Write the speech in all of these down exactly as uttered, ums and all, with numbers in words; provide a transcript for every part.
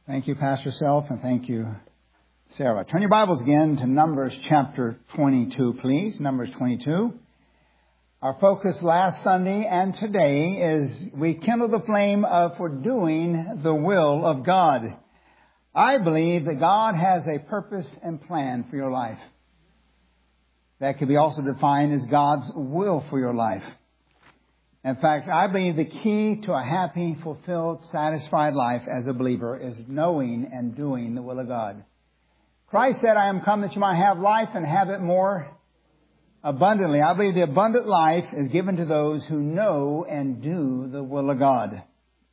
Thank you, Pastor Self, and thank you, Sarah. Turn your Bibles again to Numbers chapter twenty-two, please. Numbers twenty-two. Our focus last Sunday and today is we kindle the flame of for doing the will of God. I believe that God has a purpose and plan for your life. That could be also defined as God's will for your life. In fact, I believe the key to a happy, fulfilled, satisfied life as a believer is knowing and doing the will of God. Christ said, I am come that you might have life and have it more abundantly. I believe the abundant life is given to those who know and do the will of God.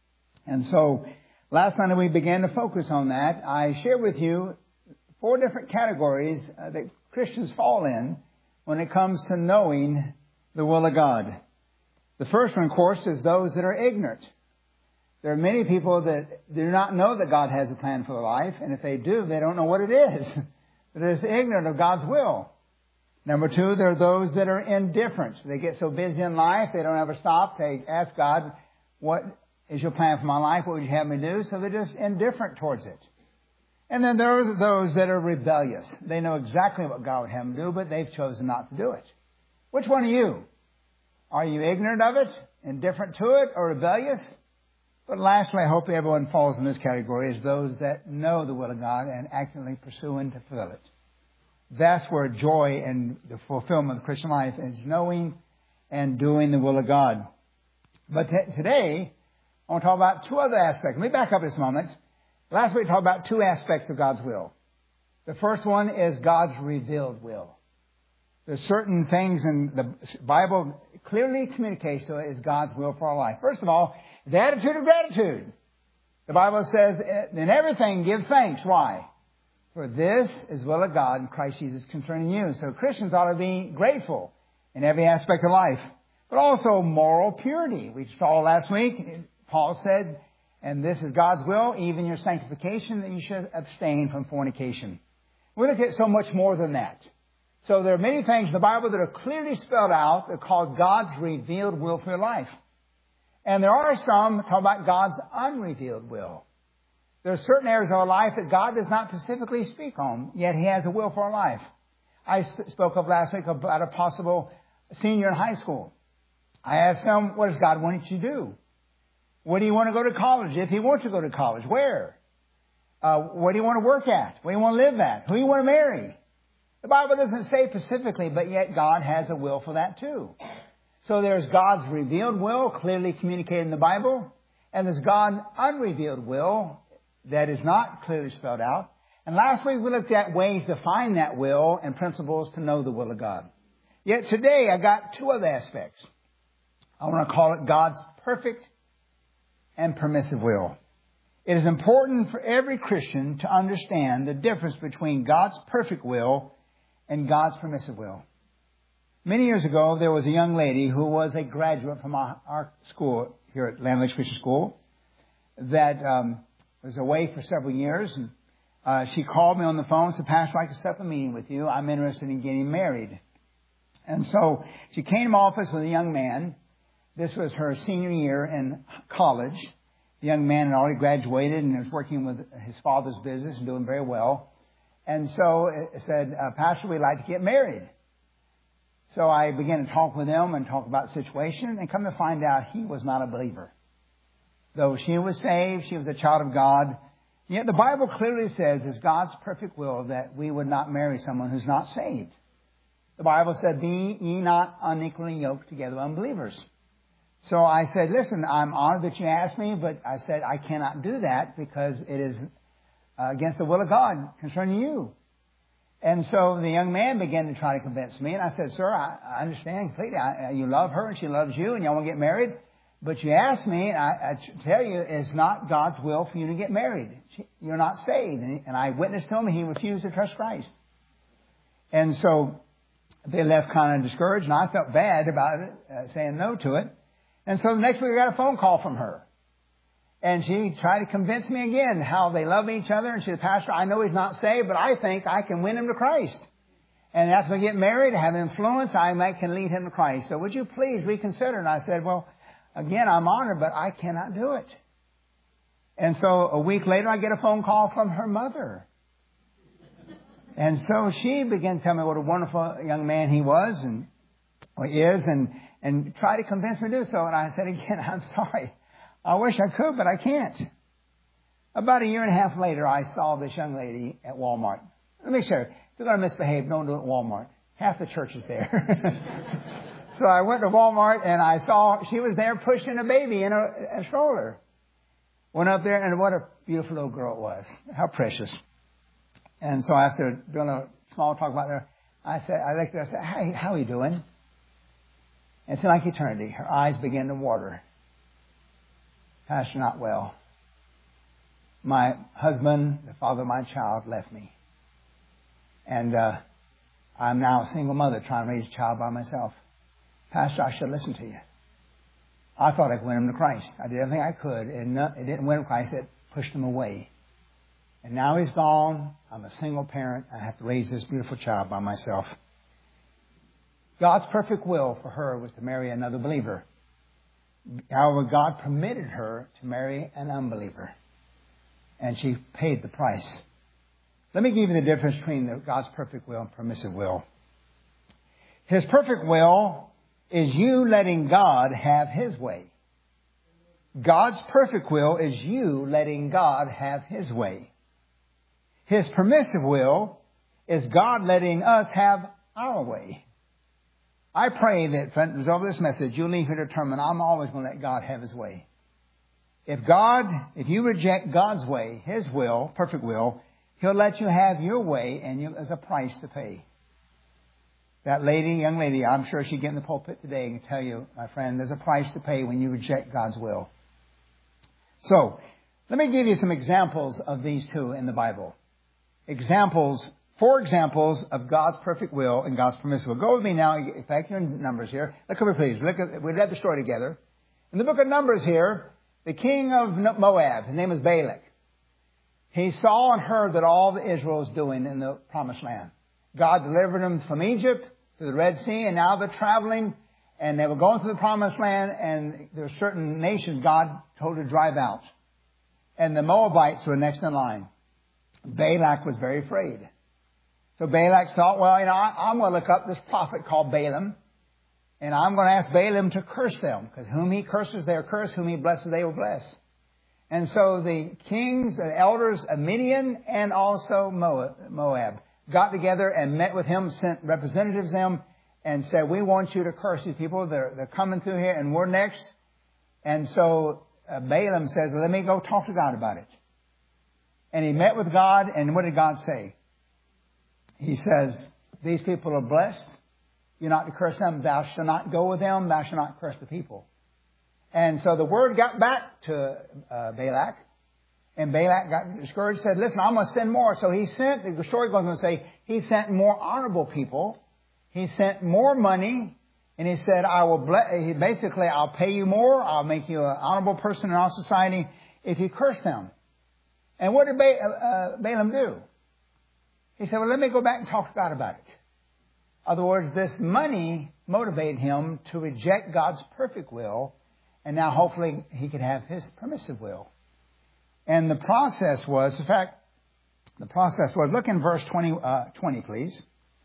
And so, last Sunday we began to focus on that. I shared with you four different categories uh, that Christians fall in when it comes to knowing the will of God. The first one, of course, is those that are ignorant. There are many people that do not know that God has a plan for their life, and if they do, they don't know what it is. They're just ignorant of God's will. Number two, there are those that are indifferent. They get so busy in life, they don't ever stop. They ask God, what is your plan for my life? What would you have me do? So they're just indifferent towards it. And then there are those that are rebellious. They know exactly what God would have them do, but they've chosen not to do it. Which one are you? Are you ignorant of it, indifferent to it, or rebellious? But lastly, I hope everyone falls in this category is those that know the will of God and actively pursuing to fulfill it. That's where joy and the fulfillment of the Christian life is, knowing and doing the will of God. But t- today, I want to talk about two other aspects. Let me back up this moment. Last week we talked about two aspects of God's will. The first one is God's revealed will. There's certain things in the Bible clearly communicates so it is God's will for our life. First of all, the attitude of gratitude. The Bible says, in everything give thanks. Why? For this is the will of God in Christ Jesus concerning you. So Christians ought to be grateful in every aspect of life. But also moral purity. We saw last week, Paul said, and this is God's will, even your sanctification, that you should abstain from fornication. We look at so much more than that. So there are many things in the Bible that are clearly spelled out that are called God's revealed will for your life. And there are some talk about God's unrevealed will. There are certain areas of our life that God does not specifically speak on, yet He has a will for our life. I spoke of last week about a possible senior in high school. I asked them, what does God want you to do? Where do you want to go to college? If He wants you to go to college, where? Uh, where do you want to work at? Where do you want to live at? Who do you want to marry? The Bible doesn't say specifically, but yet God has a will for that too. So there's God's revealed will, clearly communicated in the Bible, and there's God's unrevealed will that is not clearly spelled out. And last week we looked at ways to find that will and principles to know the will of God. Yet today I got two other aspects. I want to call it God's perfect and permissive will. It is important for every Christian to understand the difference between God's perfect will and God's permissive will. Many years ago, there was a young lady who was a graduate from our, our school here at Land Lakes Christian School that um, was away for several years. And uh, she called me on the phone and said, Pastor, I'd like to set up a meeting with you. I'm interested in getting married. And so she came to my office with a young man. This was her senior year in college. The young man had already graduated and was working with his father's business and doing very well. And so it said, uh, Pastor, we'd like to get married. So I began to talk with him and talk about the situation, and come to find out he was not a believer. Though she was saved, she was a child of God. Yet the Bible clearly says it's God's perfect will that we would not marry someone who's not saved. The Bible said, be ye not unequally yoked together with unbelievers. So I said, listen, I'm honored that you asked me, but I said I cannot do that because it is Uh, against the will of God concerning you. And so the young man began to try to convince me. And I said, sir, I, I understand completely. I, you love her and she loves you and y'all want to get married. But you asked me, and I, I tell you, it's not God's will for you to get married. You're not saved. And, and I witnessed to him and he refused to trust Christ. And so they left kind of discouraged, and I felt bad about it, uh, saying no to it. And so the next week I got a phone call from her. And she tried to convince me again how they love each other. And she said, Pastor, I know he's not saved, but I think I can win him to Christ. And after we get married, have influence, I might can lead him to Christ. So would you please reconsider? And I said, well, again, I'm honored, but I cannot do it. And so a week later, I get a phone call from her mother. And so she began to tell me what a wonderful young man he was and or is and, and try to convince me to do so. And I said again, I'm sorry. I wish I could, but I can't. About a year and a half later, I saw this young lady at Walmart. Let me share. If you're going to misbehave, don't do it at Walmart. Half the church is there. So I went to Walmart and I saw she was there pushing a baby in a, a stroller. Went up there and what a beautiful little girl it was. How precious. And so after doing a small talk about her, I said, I looked at her, I said, hey, how are you doing? And it seemed like eternity. Her eyes began to water. Pastor, not well. My husband, the father of my child, left me. And uh, I'm now a single mother trying to raise a child by myself. Pastor, I should listen to you. I thought I could win him to Christ. I did everything I could. And it didn't win him to Christ. It pushed him away. And now he's gone. I'm a single parent. I have to raise this beautiful child by myself. God's perfect will for her was to marry another believer. However, God permitted her to marry an unbeliever. And she paid the price. Let me give you the difference between the God's perfect will and permissive will. His perfect will is you letting God have His way. God's perfect will is you letting God have His way. His permissive will is God letting us have our way. I pray that, friends, over this message, you'll leave here determined, I'm always going to let God have His way. If God, if you reject God's way, His will, perfect will, He'll let you have your way, and you, there's a price to pay. That lady, young lady, I'm sure she'd get in the pulpit today and tell you, my friend, there's a price to pay when you reject God's will. So, let me give you some examples of these two in the Bible. Examples, four examples of God's perfect will and God's permissive will. Go with me now. In fact, you're in Numbers here. Look over, please. Look at, we read the story together. In the book of Numbers here, the king of Moab, his name is Balak. He saw and heard that all that Israel was doing in the promised land. God delivered them from Egypt to the Red Sea, and now they're traveling, and they were going through the promised land, and there were certain nations God told to drive out. And the Moabites were next in line. Balak was very afraid. So Balak thought, well, you know, I, I'm going to look up this prophet called Balaam, and I'm going to ask Balaam to curse them, because whom he curses, they are cursed. Whom he blesses, they will bless. And so the kings and elders of Midian and also Moab got together and met with him, sent representatives to them, and said, we want you to curse these people. They're, they're coming through here, and we're next. And so uh, Balaam says, let me go talk to God about it. And he met with God, and what did God say? He says, these people are blessed. You're not to curse them. Thou shalt not go with them. Thou shalt not curse the people. And so the word got back to uh, Balak. And Balak got discouraged, said, listen, I'm going to send more. So he sent, the story goes on to say, he sent more honorable people. He sent more money. And he said, I will bless, he basically, I'll pay you more. I'll make you an honorable person in our society if you curse them. And what did ba- uh, Balaam do? He said, well, let me go back and talk to God about it. In other words, this money motivated him to reject God's perfect will. And now hopefully he could have His permissive will. And the process was, in fact, the process was, look in verse twenty, uh, twenty, please.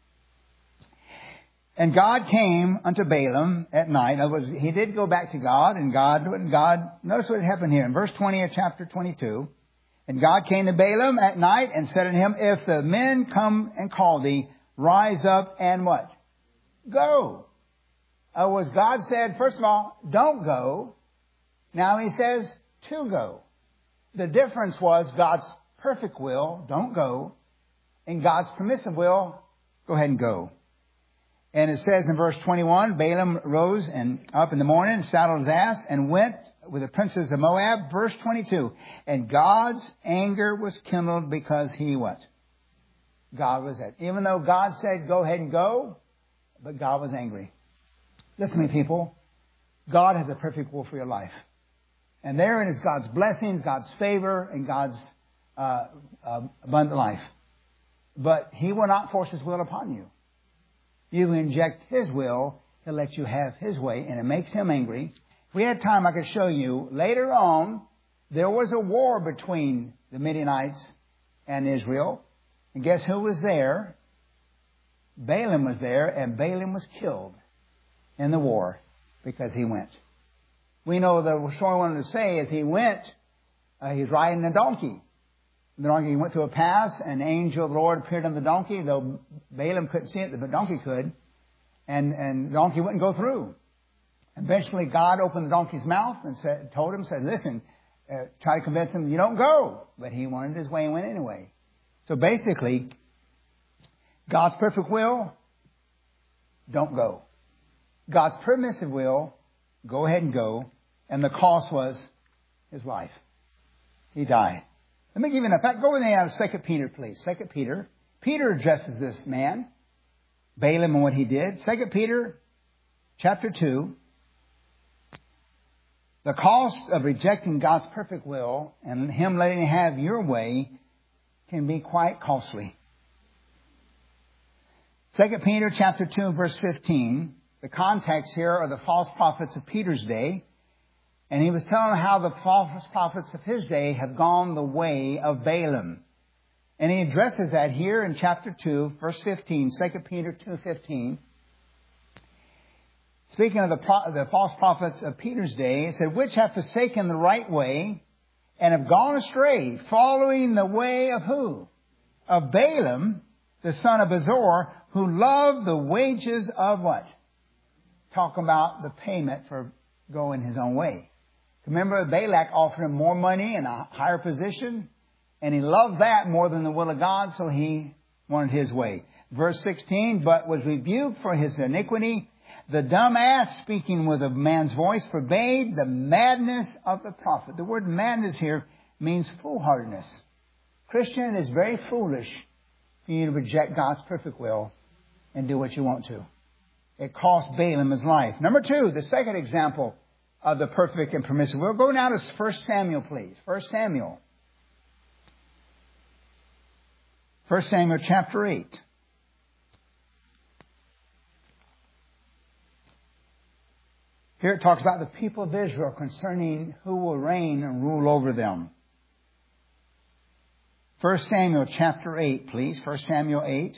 And God came unto Balaam at night. In other words, he did go back to God, and God, God, notice what happened here in verse twenty of chapter twenty-two. And God came to Balaam at night and said unto him, if the men come and call thee, rise up and what? Go. Uh, was God said, first of all, don't go. Now He says to go. The difference was God's perfect will, don't go, and God's permissive will, go ahead and go. And it says in verse twenty-one, Balaam rose and up in the morning and saddled his ass and went with the princes of Moab. Verse twenty-two, and God's anger was kindled because he what? God was it. Even though God said go ahead and go, but God was angry. Listen to me, people. God has a perfect will for your life. And therein is God's blessings, God's favor, and God's uh, uh, abundant life. But He will not force His will upon you. You inject His will, He'll let you have His way, and it makes Him angry. If we had time, I could show you later on there was a war between the Midianites and Israel. And guess who was there? Balaam was there, and Balaam was killed in the war because he went. We know the story I wanted to say is he went, uh, he was riding a donkey. The donkey went through a pass, and an angel of the Lord appeared on the donkey, though Balaam couldn't see it, the donkey could. And, and the donkey wouldn't go through. Eventually, God opened the donkey's mouth and said, told him, said, listen, uh, try to convince him you don't go. But he wanted his way and went anyway. So basically, God's perfect will, don't go. God's permissive will, go ahead and go. And the cost was his life. He died. Let me give you an fact. Go with me out of Second Peter, please. Second Peter. Peter addresses this man, Balaam, and what he did. Second Peter, chapter two. The cost of rejecting God's perfect will and Him letting you have your way can be quite costly. Second Peter, chapter two, verse fifteen. The context here are the false prophets of Peter's day. And he was telling how the false prophets of his day have gone the way of Balaam. And he addresses that here in chapter two, verse fifteen, Second Peter two fifteen. Speaking of the, the false prophets of Peter's day, it said, which have forsaken the right way and have gone astray, following the way of who? Of Balaam, the son of Azor, who loved the wages of what? Talk about the payment for going his own way. Remember, Balak offered him more money and a higher position, and he loved that more than the will of God, so he wanted his way. Verse sixteen, but was rebuked for his iniquity. The dumb ass, speaking with a man's voice, forbade the madness of the prophet. The word madness here means foolhardiness. Christian, it is very foolish for you to reject God's perfect will and do what you want to. It cost Balaam his life. Number two, the second example of the perfect and permissive will. Go now to First Samuel, please. First Samuel. First Samuel chapter eight. Here it talks about the people of Israel concerning who will reign and rule over them. First Samuel chapter eight, please. First Samuel eight.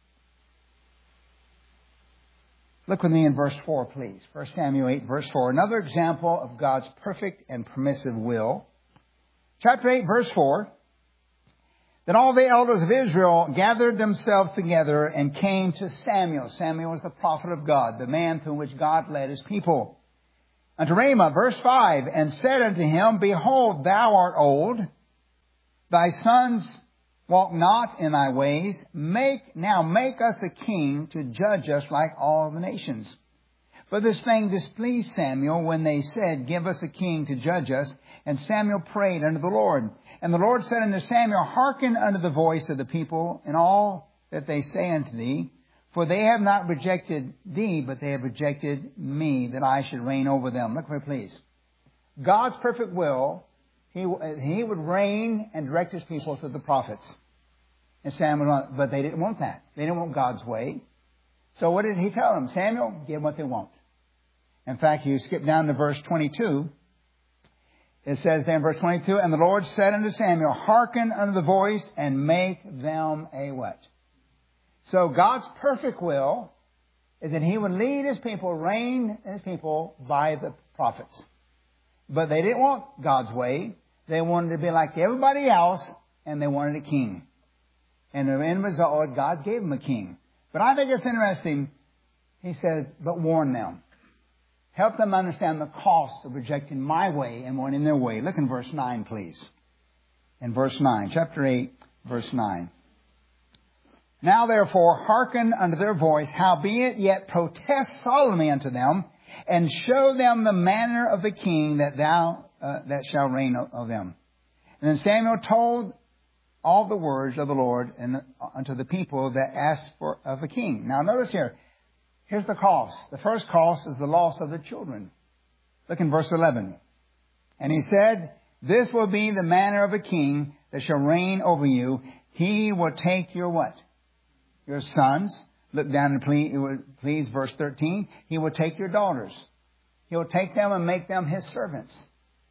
Look with me in verse four, please. First Samuel eight, verse four. Another example of God's perfect and permissive will. Chapter eight, verse four. Then all the elders of Israel gathered themselves together and came to Samuel. Samuel was the prophet of God, the man through which God led his people. Unto Ramah, verse five, and said unto him, behold, thou art old. Thy sons walk not in thy ways. Make, now make us a king to judge us like all the nations. But this thing displeased Samuel when they said, give us a king to judge us. And Samuel prayed unto the Lord. And the Lord said unto Samuel, hearken unto the voice of the people in all that they say unto thee. For they have not rejected thee, but they have rejected me, that I should reign over them. Look for me, please. God's perfect will, he, he would reign and direct his people through the prophets. And Samuel, but they didn't want that. They didn't want God's way. So what did he tell them? Samuel, give them what they want. In fact, you skip down to verse twenty-two. It says there in verse twenty-two, and the Lord said unto Samuel, hearken unto the voice and make them a what? So God's perfect will is that he would lead his people, reign his people by the prophets. But they didn't want God's way. They wanted to be like everybody else, and they wanted a king. And the end result, God gave them a king. But I think it's interesting. He said, but warn them. Help them understand the cost of rejecting my way and wanting their way. Look in verse nine, please. In verse nine, chapter eight, verse nine. Now therefore hearken unto their voice, howbeit yet protest solemnly unto them, and show them the manner of the king that thou uh, that shall reign of them. And then Samuel told all the words of the Lord and unto the people that asked for of a king. Now notice here, here's the cost. The first cost is the loss of the children. Look in verse eleven. And he said, this will be the manner of a king that shall reign over you. He will take your what? Your sons. Look down and please, please, verse thirteen. He will take your daughters. He will take them and make them his servants.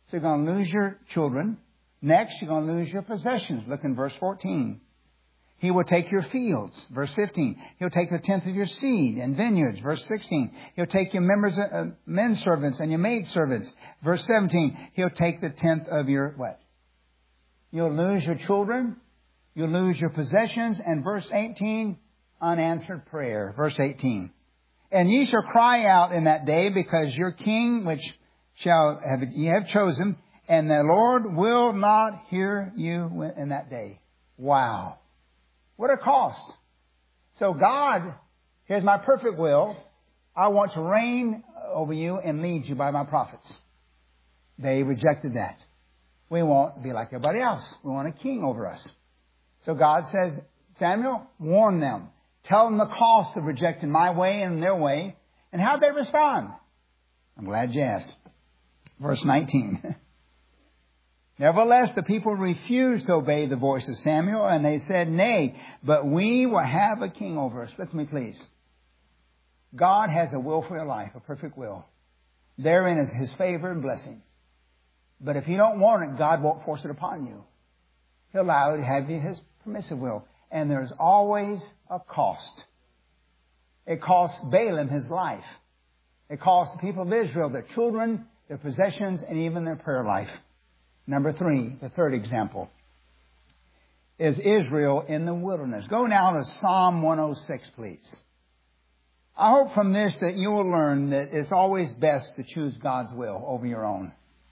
So you're going to lose your children. Next, you're going to lose your possessions. Look in verse fourteen. He will take your fields. Verse fifteen. He'll take the tenth of your seed and vineyards. Verse sixteen. He'll take your members, uh, men servants and your maid servants. Verse seventeen. He'll take the tenth of your what? You'll lose your children. You'll lose your possessions. And verse eighteen, unanswered prayer. Verse eighteen. And ye shall cry out in that day, because your king, which shall have ye have chosen, and the Lord will not hear you in that day. Wow. What a cost. So God, here's my perfect will. I want to reign over you and lead you by my prophets. They rejected that. We won't be like everybody else. We want a king over us. So God says, Samuel, warn them. Tell them the cost of rejecting my way and their way. And how'd they respond? I'm glad you asked. Verse nineteen. Nevertheless, the people refused to obey the voice of Samuel, and they said, Nay, but we will have a king over us. Listen to me, please. God has a will for your life, a perfect will. Therein is His favor and blessing. But if you don't want it, God won't force it upon you. He'll allow you to have His permissive will. And there's always a cost. It cost Balaam his life. It cost the people of Israel their children, their possessions, and even their prayer life. Number three, the third example, is Israel in the wilderness. Go now to Psalm one oh six, please. I hope from this that you will learn that it's always best to choose God's will over your own.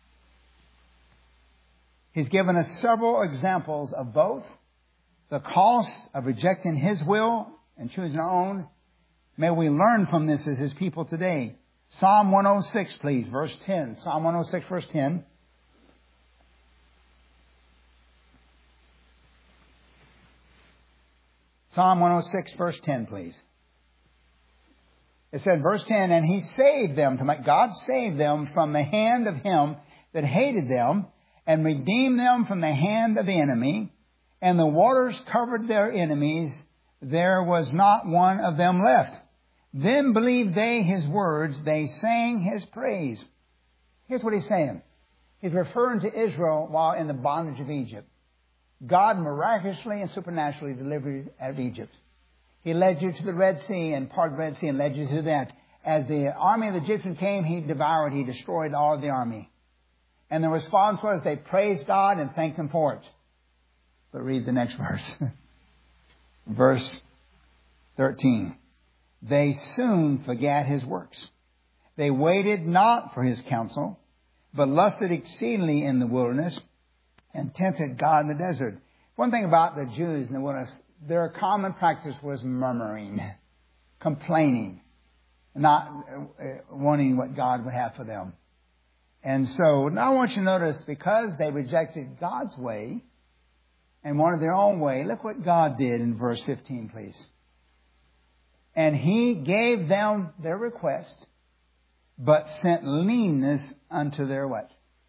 He's given us several examples of both. The cost of rejecting His will and choosing our own. May we learn from this as His people today. Psalm one oh six, please, verse ten. Psalm one oh six, verse ten. Psalm one oh six, verse ten, please. It said, verse ten, and He saved them, God saved them from the hand of him that hated them, and redeemed them from the hand of the enemy. And the waters covered their enemies. There was not one of them left. Then believed they His words. They sang His praise. Here's what He's saying. He's referring to Israel while in the bondage of Egypt. God miraculously and supernaturally delivered you out of Egypt. He led you to the Red Sea and parted the Red Sea and led you through that. As the army of the Egyptians came, He devoured, He destroyed all of the army. And the response was they praised God and thanked Him for it. But read the next verse. Verse thirteen. They soon forgat His works. They waited not for His counsel, but lusted exceedingly in the wilderness and tempted God in the desert. One thing about the Jews in the wilderness, their common practice was murmuring, complaining, not wanting what God would have for them. And so now I want you to notice, because they rejected God's way and wanted their own way, look what God did in verse fifteen, please. And He gave them their request, but sent leanness unto their what?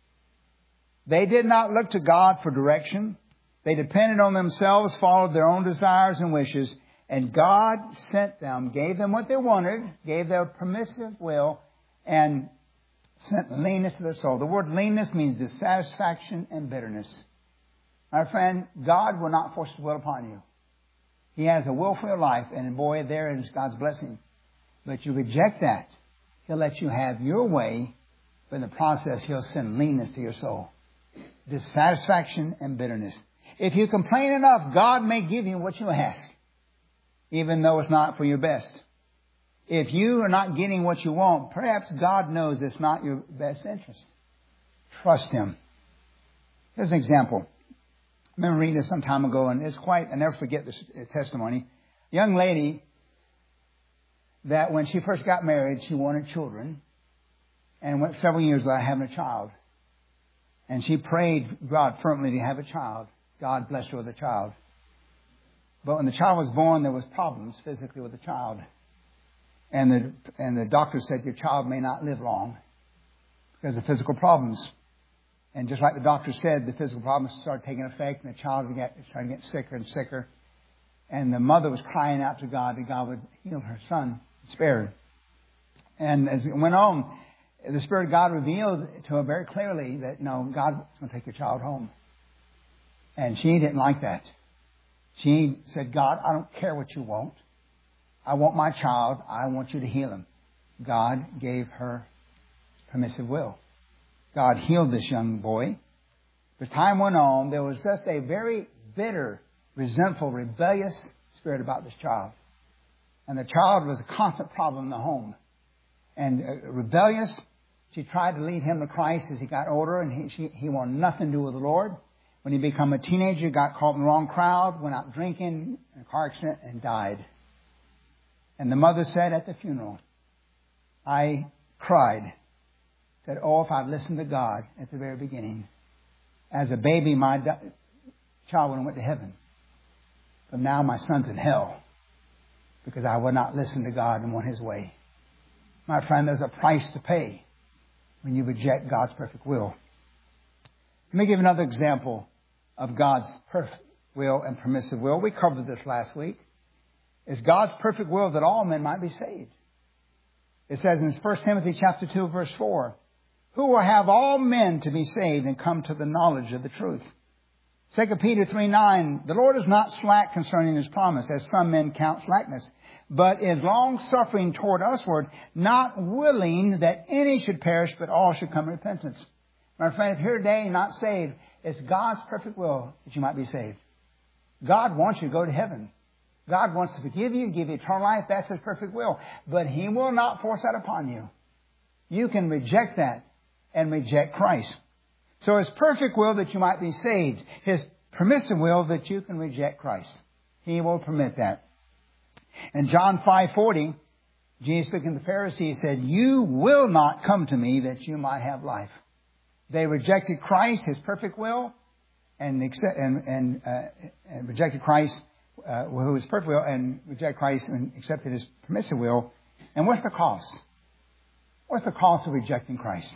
They did not look to God for direction. They depended on themselves, followed their own desires and wishes, and God sent them, gave them what they wanted, gave their permissive will, and sent leanness to their soul. The word leanness means dissatisfaction and bitterness. My friend, God will not force His will upon you. He has a will for your life, and boy, there is God's blessing. But you reject that, He'll let you have your way, but in the process, He'll send leanness to your soul. Dissatisfaction and bitterness. If you complain enough, God may give you what you ask, even though it's not for your best. If you are not getting what you want, perhaps God knows it's not your best interest. Trust Him. Here's an example. I remember reading this some time ago, and it's quite, I never forget this testimony. A young lady that when she first got married, she wanted children, and went several years without having a child. And she prayed God firmly to have a child. God blessed her with a child. But when the child was born, there was problems physically with the child. And the, and the doctor said, your child may not live long because of physical problems. And just like the doctor said, the physical problems started taking effect, and the child started getting sicker and sicker. And the mother was crying out to God that God would heal her son, spare her. And as it went on, the Spirit of God revealed to her very clearly that, no, God's going to take your child home. And she didn't like that. She said, God, I don't care what you want. I want my child. I want you to heal him. God gave her permissive will. God healed this young boy. As time went on, there was just a very bitter, resentful, rebellious spirit about this child. And the child was a constant problem in the home. And uh, rebellious, she tried to lead him to Christ as he got older, and he, she, he wanted nothing to do with the Lord. When he became a teenager, got caught in the wrong crowd, went out drinking, in a car accident, and died. And the mother said at the funeral, I cried, said, oh, if I'd listened to God at the very beginning. As a baby, my di- child would have went to heaven. But now my son's in hell because I would not listen to God and went his way. My friend, there's a price to pay when you reject God's perfect will. Let me give another example of God's perfect will and permissive will. We covered this last week. It's God's perfect will that all men might be saved. It says in First Timothy chapter two, verse four, who will have all men to be saved and come to the knowledge of the truth. Second Peter three nine, the Lord is not slack concerning his promise, as some men count slackness, but is long-suffering toward usward, not willing that any should perish, but all should come to repentance. My friend, if you're today not saved, it's God's perfect will that you might be saved. God wants you to go to heaven. God wants to forgive you, give you eternal life. That's His perfect will. But He will not force that upon you. You can reject that and reject Christ. So His perfect will that you might be saved. His permissive will that you can reject Christ. He will permit that. In John five forty, Jesus speaking to the Pharisees said, you will not come to me that you might have life. They rejected Christ, His perfect will, and accept, and, and, uh, and rejected Christ, uh, who is perfect will, and rejected Christ and accepted His permissive will. And what's the cost? What's the cost of rejecting Christ?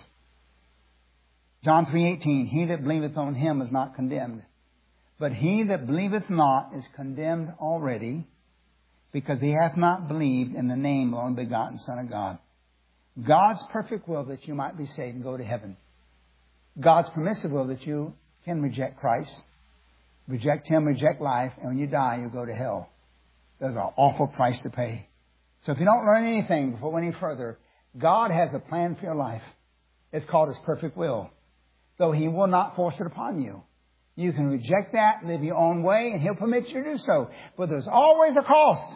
John three eighteen, he that believeth on Him is not condemned, but he that believeth not is condemned already, because he hath not believed in the name of the only begotten Son of God. God's perfect will that you might be saved and go to heaven. God's permissive will that you can reject Christ, reject Him, reject life, and when you die, you go to hell. There's an awful price to pay. So if you don't learn anything before any further, God has a plan for your life. It's called His perfect will. Though He will not force it upon you. You can reject that, live your own way, and He'll permit you to do so. But there's always a cost.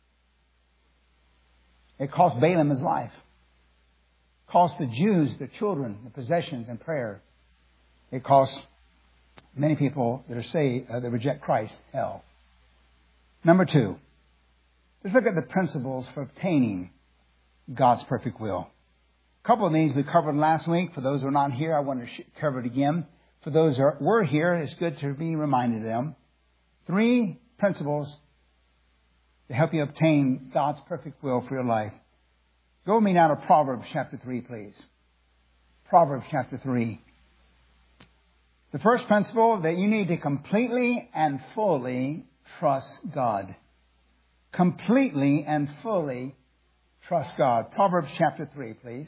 It cost Balaam his life. It cost the Jews, their children, their possessions, and prayer. It costs many people that are say uh, that reject Christ hell. Number two, let's look at the principles for obtaining God's perfect will. A couple of these we covered last week. For those who are not here, I want to sh- cover it again. For those who were here, it's good to be reminded of them. Three principles to help you obtain God's perfect will for your life. Go with me now to Proverbs chapter three, please. Proverbs chapter three. The first principle, that you need to completely and fully trust God. Completely and fully trust God. Proverbs chapter three, please.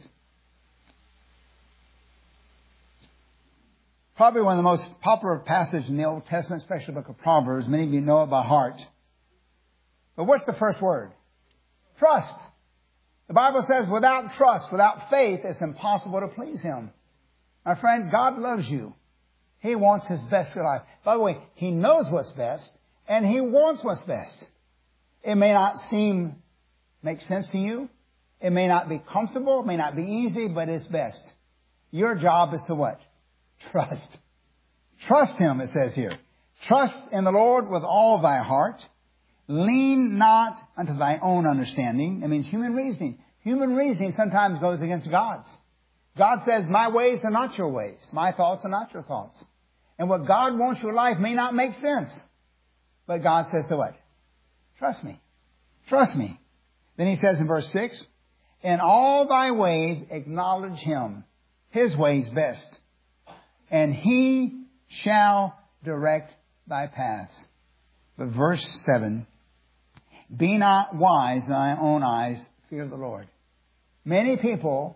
Probably one of the most popular passages in the Old Testament, especially the book of Proverbs. Many of you know it by heart. But what's the first word? Trust. The Bible says without trust, without faith, it's impossible to please Him. My friend, God loves you. He wants His best for your life. By the way, He knows what's best, and He wants what's best. It may not seem, make sense to you. It may not be comfortable. It may not be easy, but it's best. Your job is to what? Trust. Trust Him, it says here. Trust in the Lord with all thy heart. Lean not unto thy own understanding. That means human reasoning. Human reasoning sometimes goes against God's. God says, my ways are not your ways. My thoughts are not your thoughts. And what God wants your life may not make sense. But God says to what? Trust me. Trust me. Then He says in verse six, in all thy ways acknowledge Him. His way is best. And He shall direct thy paths. But verse seven, be not wise in thy own eyes, fear the Lord. Many people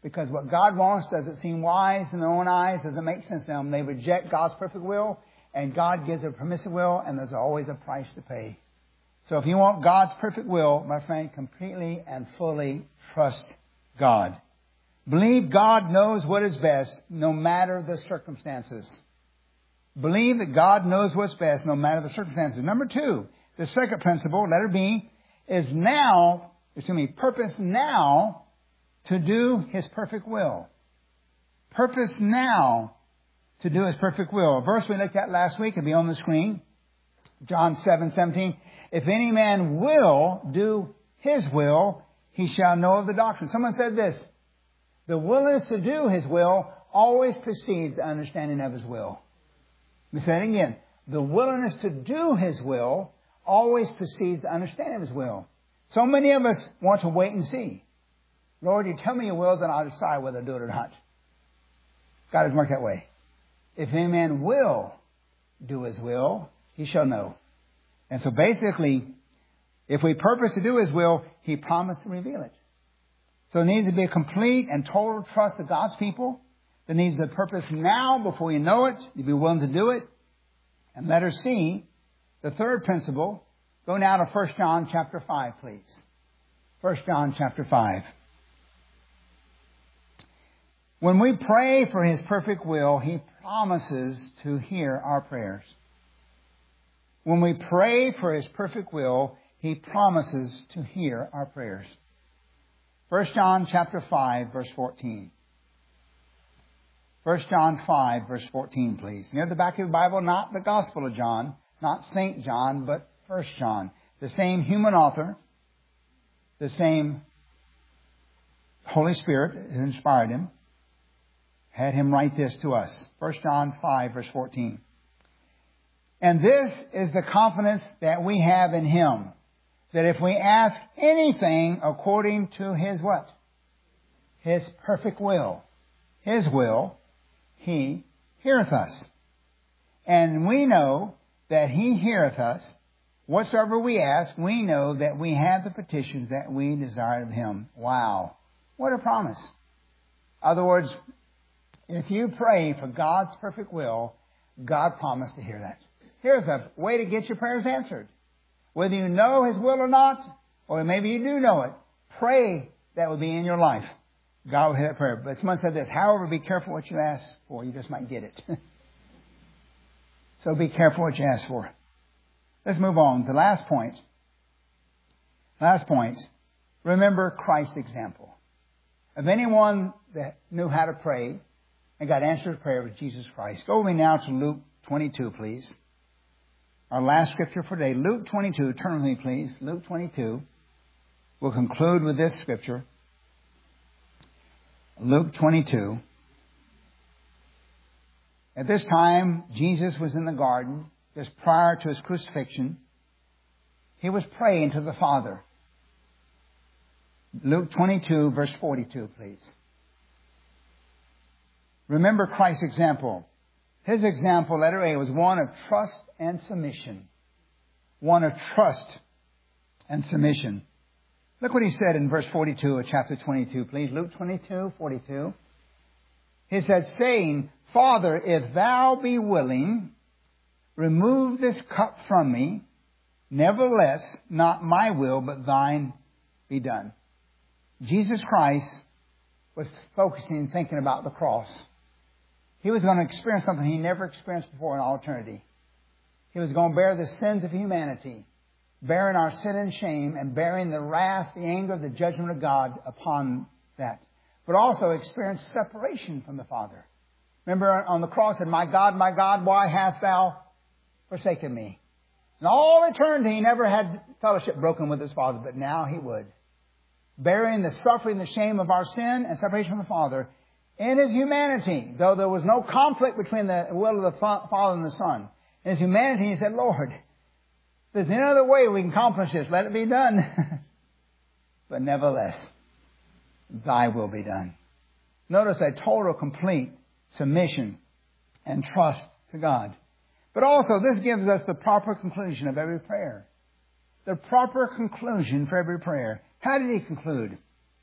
Because what God wants doesn't seem wise in their own eyes, doesn't make sense to them. They reject God's perfect will, and God gives a permissive will, and there's always a price to pay. So if you want God's perfect will, my friend, completely and fully trust God. Believe God knows what is best, no matter the circumstances. Believe that God knows what's best, no matter the circumstances. Number two, the second principle, letter B, is now, excuse me, purpose now to do His perfect will. Purpose now to do His perfect will. A verse we looked at last week will be on the screen. John seven seventeen. If any man will do His will, he shall know of the doctrine. Someone said this. The willingness to do His will always precedes the understanding of His will. Let me say it again. The willingness to do His will always precedes the understanding of His will. So many of us want to wait and see. Lord, you tell me your will, then I'll decide whether to do it or not. God doesn't work that way. If any man will do His will, he shall know. And so basically, if we purpose to do His will, He promised to reveal it. So there needs to be a complete and total trust of God's people. There needs a purpose now before you know it. You be willing to do it. And letter C, the third principle, go now to First John chapter five, please. First John chapter five. When we pray for His perfect will, He promises to hear our prayers. When we pray for His perfect will, He promises to hear our prayers. First John chapter five, verse fourteen. First John five, verse fourteen, please. Near the back of your Bible, not the Gospel of John, not Saint John, but First John. The same human author, the same Holy Spirit who inspired him, had him write this to us. First John five, verse fourteen. And this is the confidence that we have in Him, that if we ask anything according to His what? His perfect will. His will, He heareth us. And we know that He heareth us. Whatsoever we ask, we know that we have the petitions that we desire of Him. Wow. What a promise. In other words, if you pray for God's perfect will, God promised to hear that. Here's a way to get your prayers answered. Whether you know His will or not, or maybe you do know it, pray that will be in your life. God will hear that prayer. But someone said this, however, be careful what you ask for. You just might get it. So be careful what you ask for. Let's move on. The last point. Last point. Remember Christ's example. Of anyone that knew how to pray and got answered prayer with Jesus Christ. Go with me now to Luke twenty-two, please. Our last scripture for today. Luke twenty-two. Turn with me, please. Luke twenty-two. We'll conclude with this scripture. Luke twenty-two. At this time, Jesus was in the garden, just prior to His crucifixion. He was praying to the Father. Luke twenty-two, verse forty-two, please. Remember Christ's example. His example, letter A, was one of trust and submission. One of trust and submission. Look what He said in verse forty-two of chapter twenty-two, please. Luke twenty-two, forty-two. He said, saying, Father, if Thou be willing, remove this cup from me. Nevertheless, not my will, but Thine be done. Jesus Christ was focusing and thinking about the cross. He was going to experience something He never experienced before in all eternity. He was going to bear the sins of humanity, bearing our sin and shame, and bearing the wrath, the anger, the judgment of God upon that. But also experience separation from the Father. Remember on the cross, it said, My God, my God, why hast Thou forsaken me? In all eternity, He never had fellowship broken with His Father, but now He would. Bearing the suffering, the shame of our sin and separation from the Father in His humanity, though there was no conflict between the will of the Father and the Son. In His humanity, He said, Lord, if there's any other way we can accomplish this, let it be done. But nevertheless, Thy will be done. Notice a total, complete submission and trust to God. But also, this gives us the proper conclusion of every prayer. The proper conclusion for every prayer. How did He conclude?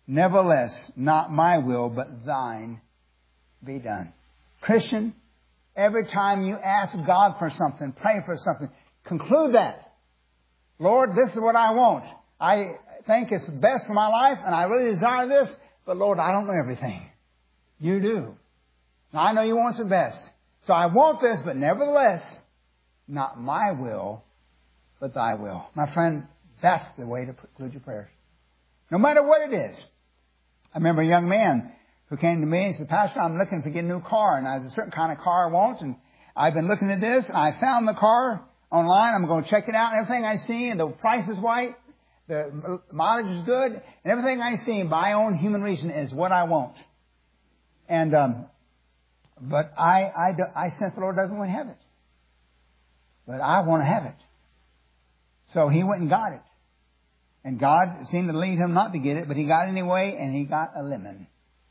Nevertheless, not my will, but thine be done. Christian, every time you ask God for something, pray for something, conclude that. Lord, this is what I want. I think it's best for my life, and I really desire this, but Lord, I don't know everything. You do. I know you want the best. So I want this, but nevertheless, not my will, but thy will. My friend, that's the way to conclude your prayers. No matter what it is. I remember a young man who came to me and said, Pastor, I'm looking to get a new car, and I have a certain kind of car I want, and I've been looking at this, and I found the car online. I'm going to check it out, and everything I see, and the price is right, the mileage is good, and everything I see by my own human reason is what I want. And, um, but I, I, I sense the Lord doesn't want to have it. But I want to have it. So he went and got it. And God seemed to lead him not to get it, but he got it anyway, and he got a lemon.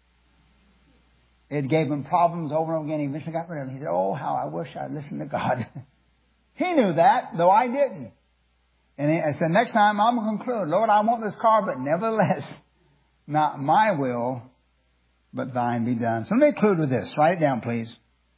It gave him problems over and over again. He eventually got rid of it. He said, oh, how I wish I'd listened to God. He knew that, though I didn't. And I said, next time I'm going to conclude, Lord, I want this car, but nevertheless, not my will, but thine be done. So let me conclude with this. Write it down, please.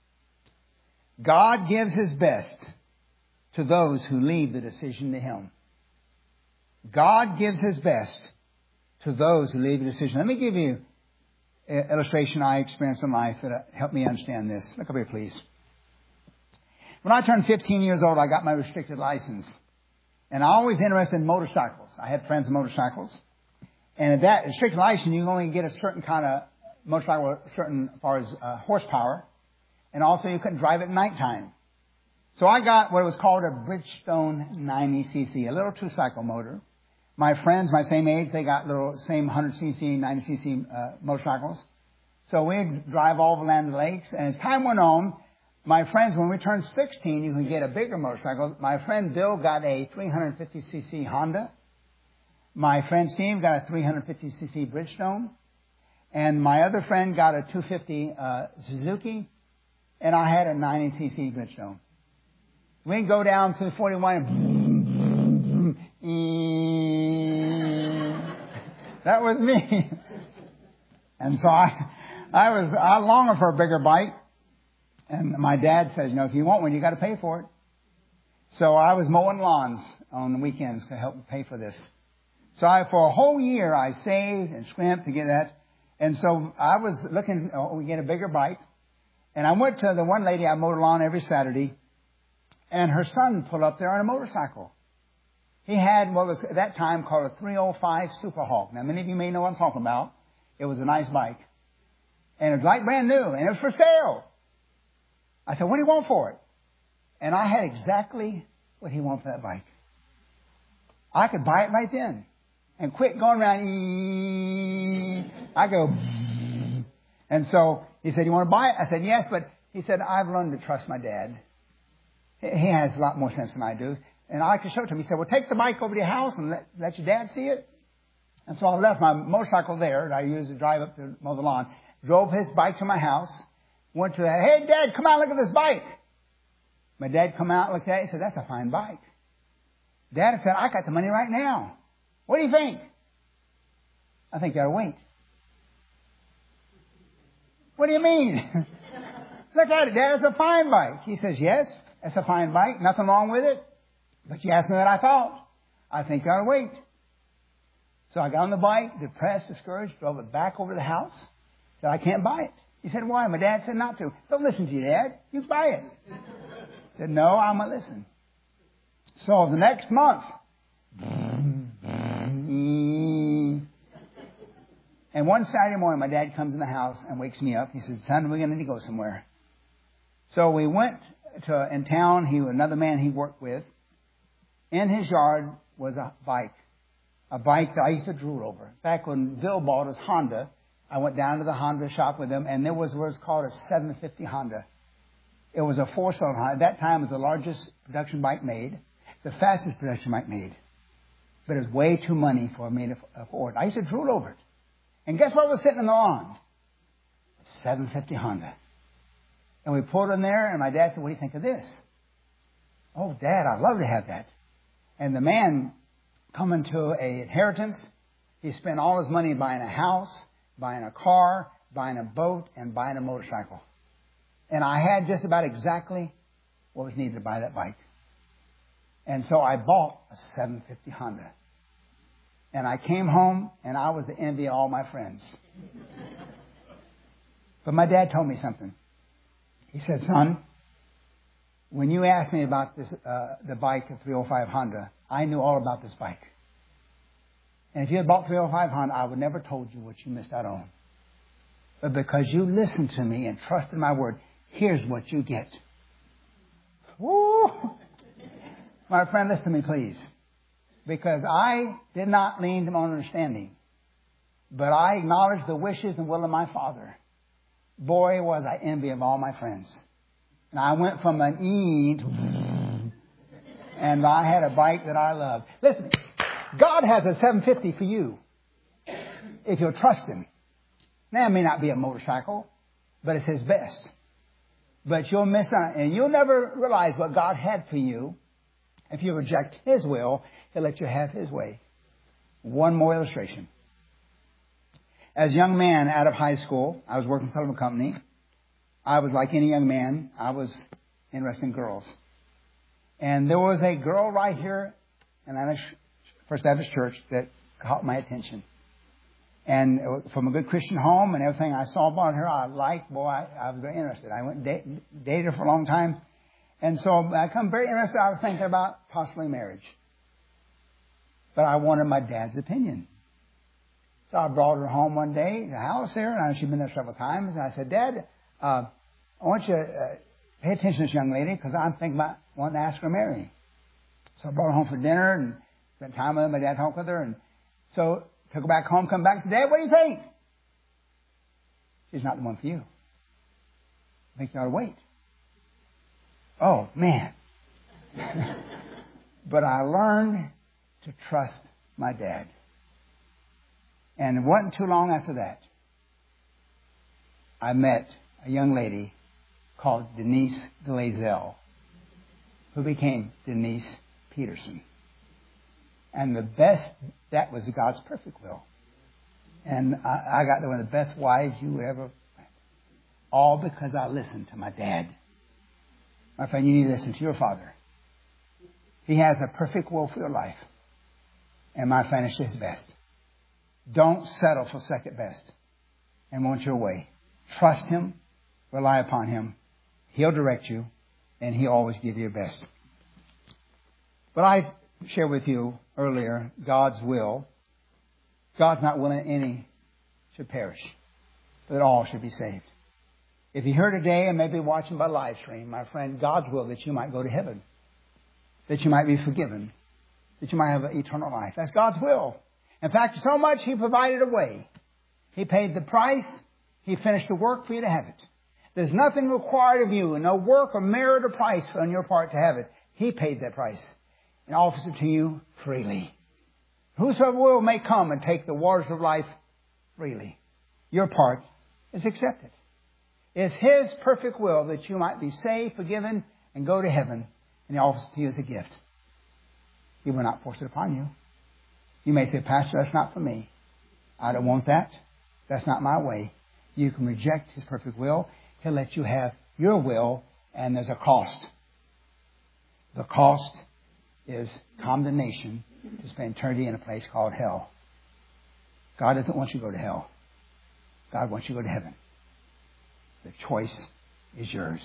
God gives his best to those who leave the decision to him. God gives his best to those who leave the decision. Let me give you an illustration I experienced in life that helped me understand this. Look up here, please. When I turned fifteen years old, I got my restricted license. And I always interested in motorcycles. I had friends with motorcycles. And at that restricted license, you can only get a certain kind of motorcycle, certain as far as uh, horsepower. And also you couldn't drive it at nighttime. So I got what was called a Bridgestone ninety c c, a little two-cycle motor. My friends, my same age, they got little same one hundred c c, ninety c c uh, motorcycles. So we'd drive all over the land of the lakes. And as time went on, my friends, when we turned sixteen, you could get a bigger motorcycle. My friend Bill got a three hundred fifty c c Honda. My friend Steve got a three hundred fifty c c Bridgestone. And my other friend got a two fifty uh, Suzuki. And I had a ninety c c Bridgestone. We'd go down to forty-one. That was me. And so I, I was, I longed for a bigger bike. And my dad says, you know, if you want one, you got to pay for it. So I was mowing lawns on the weekends to help pay for this. So I, for a whole year, I saved and scrimped to get that. And so I was looking, oh, we get a bigger bike. And I went to the one lady I mowed a lawn every Saturday. And her son pulled up there on a motorcycle. He had what was at that time called a three oh five Super Hawk. Now, many of you may know what I'm talking about. It was a nice bike. And it was like brand new. And it was for sale. I said, what do you want for it? And I had exactly what he wanted for that bike. I could buy it right then. And quit going around. I go. And so he said, you want to buy it? I said, yes. But he said, I've learned to trust my dad. He has a lot more sense than I do. And I like to show it to him. He said, well, take the bike over to your house and let, let your dad see it. And so I left my motorcycle there that I used to drive up to mow the lawn. Drove his bike to my house. Went to that. Hey, Dad, come out, look at this bike. My dad come out, looked at it, and said, that's a fine bike. Dad said, I got the money right now. What do you think? I think you ought to wait. What do you mean? Look at it, Dad, it's a fine bike. He says, yes, it's a fine bike. Nothing wrong with it. But you asked me what I thought. I think you ought to wait. So I got on the bike, depressed, discouraged, drove it back over to the house. Said, I can't buy it. He said, why? My dad said not to. Don't listen to your dad. You buy it. I said, no, I'm going to listen. So the next month, and one Saturday morning, my dad comes in the house and wakes me up. He says, son, we're going to need to go somewhere. So we went to, in town, he, another man he worked with. In his yard was a bike. A bike that I used to drool over. Back when Bill bought his Honda, I went down to the Honda shop with him, and there was what was called a seven fifty Honda. It was a four-cylinder Honda. At that time, it was the largest production bike made, the fastest production bike made. But it was way too money for me to afford. I used to drool over it. And guess what was sitting in the lawn? A seven fifty Honda. And we pulled in there, and my dad said, what do you think of this? Oh, Dad, I'd love to have that. And the man coming to an inheritance, he He spent all his money buying a house, buying a car, buying a boat, and buying a motorcycle. And I had just about exactly what was needed to buy that bike. And so I bought a seven fifty Honda. And I came home, and I was the envy of all my friends. But my dad told me something. He said, son, when you asked me about this, uh, the bike, the three oh five Honda, I knew all about this bike. And if you had bought three oh five Honda, I would never told you what you missed out on. But because you listened to me and trusted my word, here's what you get. Woo! My friend, listen to me, please. Because I did not lean to my own understanding, but I acknowledged the wishes and will of my Father. Boy, was I envy of all my friends. And I went from an E to and I had a bike that I loved. Listen, God has a seven fifty for you if you'll trust Him. Now, it may not be a motorcycle, but it's His best. But you'll miss out, and you'll never realize what God had for you. If you reject His will, He'll let you have His way. One more illustration. As a young man out of high school, I was working for a company. I was like any young man. I was interested in girls. And there was a girl right here in the First Baptist Church that caught my attention. And from a good Christian home and everything I saw about her, I liked, boy, I, I was very interested. I went and dated her for a long time. And so I come very interested. I was thinking about possibly marriage. But I wanted my dad's opinion. So I brought her home one day to the house there, and she'd been there several times. And I said, Dad, uh, I want you to uh, pay attention to this young lady because I'm thinking about wanting to ask her to marry me. So I brought her home for dinner and spent time with her. My dad talked with her. And so took her back home, come back and said, Dad, what do you think? She's not the one for you. I think you ought to wait. Oh, man. But I learned to trust my dad. And it wasn't too long after that, I met a young lady called Denise Glazell, who became Denise Peterson. And the best, that was God's perfect will. And I, I got one of the best wives you ever met. All because I listened to my dad. My friend, you need to listen to your father. He has a perfect will for your life. And my friend, it's His best. Don't settle for second best and want your way. Trust Him. Rely upon Him. He'll direct you. And He'll always give you your best. But I shared with you earlier God's will. God's not willing any should perish, but all should be saved. If you're here today and maybe watching by live stream, my friend, God's will that you might go to heaven, that you might be forgiven, that you might have eternal life. That's God's will. In fact, so much He provided a way. He paid the price. He finished the work for you to have it. There's nothing required of you, no work or merit or price on your part to have it. He paid that price and offers it to you freely. Whosoever will may come and take the waters of life freely. Your part is accepted. It's His perfect will that you might be saved, forgiven, and go to heaven. And He offers it to you as a gift. He will not force it upon you. You may say, Pastor, that's not for me. I don't want that. That's not my way. You can reject His perfect will. He'll let you have your will, and there's a cost. The cost is condemnation to spend eternity in a place called hell. God doesn't want you to go to hell. God wants you to go to heaven. The choice is yours.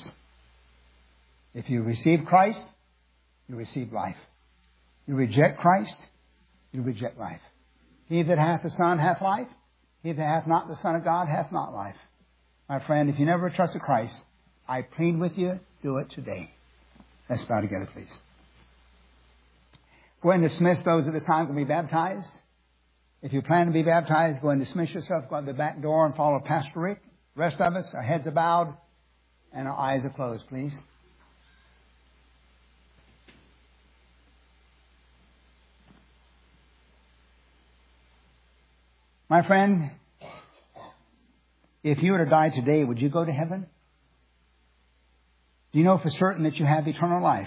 If you receive Christ, you receive life. You reject Christ, you reject life. He that hath the Son hath life. He that hath not the Son of God hath not life. My friend, if you never trusted Christ, I plead with you, do it today. Let's bow together, please. Go ahead and dismiss those at this time who can be baptized. If you plan to be baptized, go ahead and dismiss yourself. Go out the back door and follow Pastor Rick. The rest of us, our heads are bowed and our eyes are closed, please. My friend, if you were to die today, would you go to heaven? Do you know for certain that you have eternal life?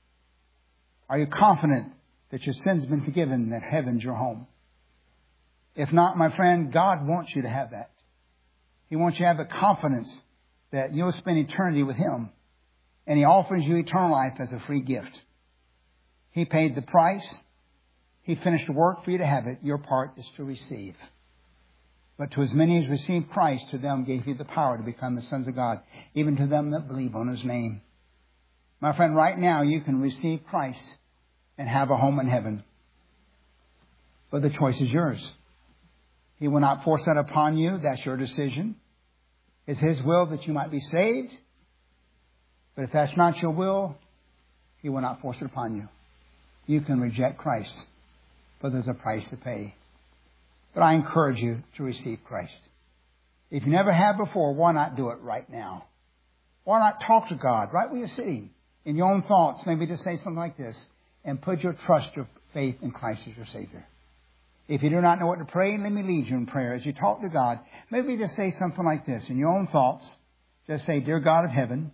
Are you confident that your sins have been forgiven, that heaven's your home? If not, my friend, God wants you to have that. He wants you to have the confidence that you'll spend eternity with Him. And He offers you eternal life as a free gift. He paid the price. He finished the work for you to have it. Your part is to receive. But to as many as received Christ, to them gave He the power to become the sons of God, even to them that believe on His name. My friend, right now you can receive Christ and have a home in heaven. But the choice is yours. He will not force that upon you. That's your decision. It's His will that you might be saved. But if that's not your will, He will not force it upon you. You can reject Christ, but there's a price to pay. But I encourage you to receive Christ. If you never have before, why not do it right now? Why not talk to God right where you're sitting? In your own thoughts, maybe just say something like this, and put your trust, your faith in Christ as your Savior. If you do not know what to pray, let me lead you in prayer. As you talk to God, maybe just say something like this. In your own thoughts, just say, Dear God of heaven,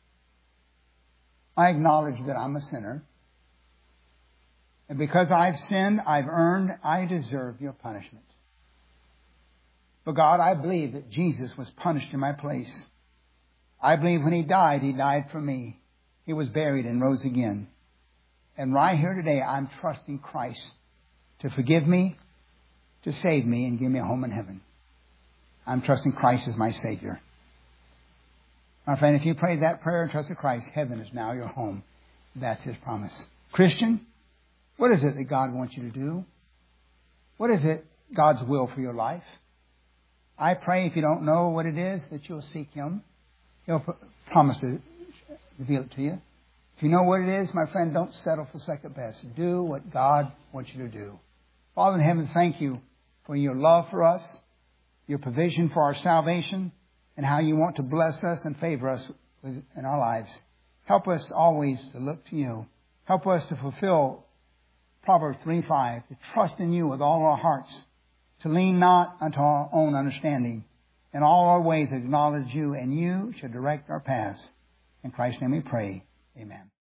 I acknowledge that I'm a sinner. And because I've sinned, I've earned, I deserve your punishment. But God, I believe that Jesus was punished in my place. I believe when He died, He died for me. He was buried and rose again. And right here today, I'm trusting Christ to forgive me, to save me, and give me a home in heaven. I'm trusting Christ as my Savior. My friend, if you prayed that prayer and trusted Christ, heaven is now your home. That's His promise. Christian, what is it that God wants you to do? What is it God's will for your life? I pray if you don't know what it is, that you'll seek Him. He'll promise to reveal it to you. If you know what it is, my friend, don't settle for second best. Do what God wants you to do. Father in heaven, thank you for your love for us, your provision for our salvation, and how you want to bless us and favor us in our lives. Help us always to look to you. Help us to fulfill Proverbs three five, to trust in you with all our hearts, to lean not unto our own understanding. In all our ways acknowledge you, and you shall direct our paths. In Christ's name we pray. Amen.